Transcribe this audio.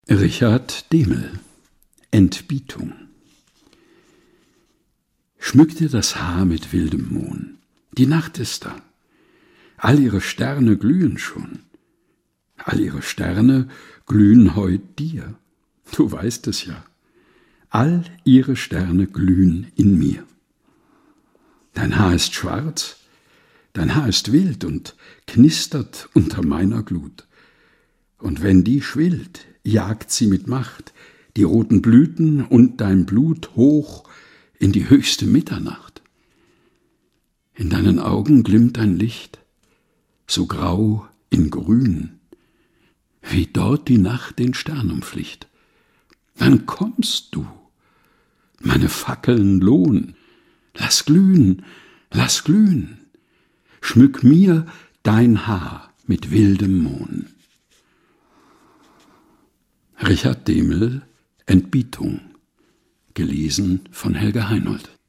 Richard Dehmel: Entbietung. Schmück dir das Haar mit wildem Mohn, die Nacht ist da, all ihre Sterne glühen schon, all ihre Sterne glühen heut dir, du weißt es ja, all ihre Sterne glühen in mir. Dein Haar ist schwarz, dein Haar ist wild und knistert unter meiner Glut, und wenn die schwillt, jagt sie mit Macht die roten Blüten und dein Blut hoch in die höchste Mitternacht. In deinen Augen glimmt ein Licht, so grau in grün, wie dort die Nacht den Stern umflicht. Dann kommst du, meine Fackeln lohn, lass glühen, schmück mir dein Haar mit wildem Mohn. Richard Dehmel: Entbietung. Gelesen von Helga Heinold.